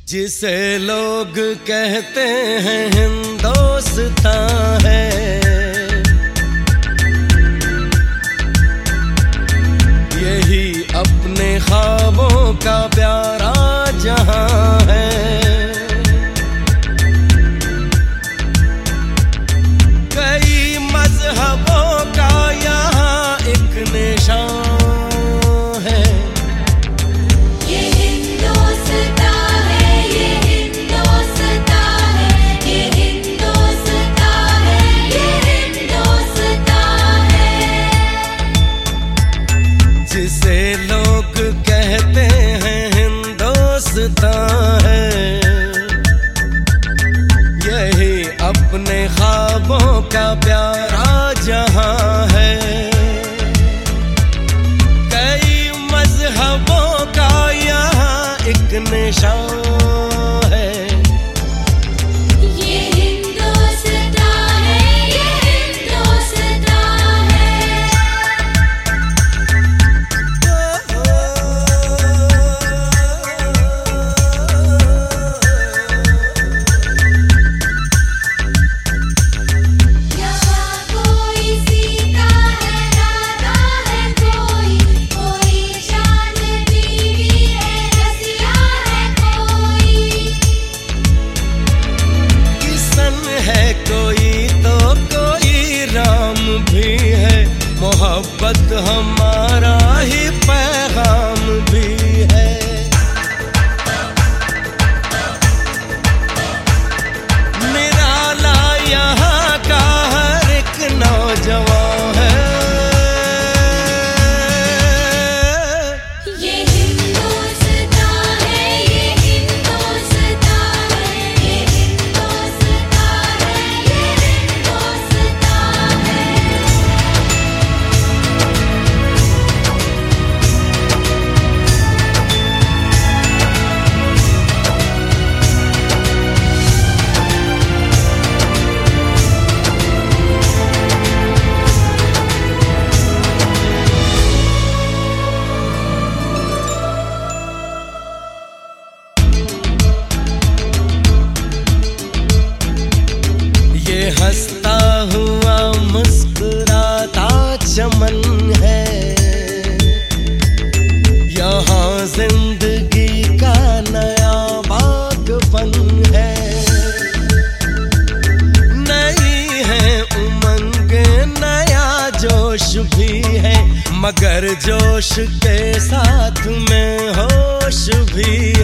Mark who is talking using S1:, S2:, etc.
S1: जिसे लोग कहते हैं हिंदुस्तान है, यही अपने ख्वाबों का प्यारा जहां है। कई मजहबों का यहाँ एक निशान है।
S2: ये हिंदुस्तान है, ये हिंदुस्तान है, ये हिंदुस्तान है, ये हिंदुस्तान है।
S1: जिसे लोग कहते हैं हिंदुस्तान है, यही अपने ख्वाबों का प्यारा जहां है। कई मजहबों का यहाँ एक निशान है।
S2: ये हिंदुस्तान है, ये हिंदुस्तान है। यहाँ कोई सीता है, राधा है, कोई शान बीवी है, रसिया है कोई।
S1: किसन है कोई तो कोई राम भी है, मोहब्बत हमारा ही पैगाम भी है। निराला यहाँ का हर एक नौजवान है।
S2: ये हिंदुस्तान है, ये हिंदुस्तान है, ये हिंदुस्तान है, ये हिंदुस्तान है।
S1: ये हंसता हुआ मुस्कुराता चमन है, यहाँ जिंदगी का नया बागबन है। नई है उमंग, नया जोश भी है, मगर जोश के साथ में होश भी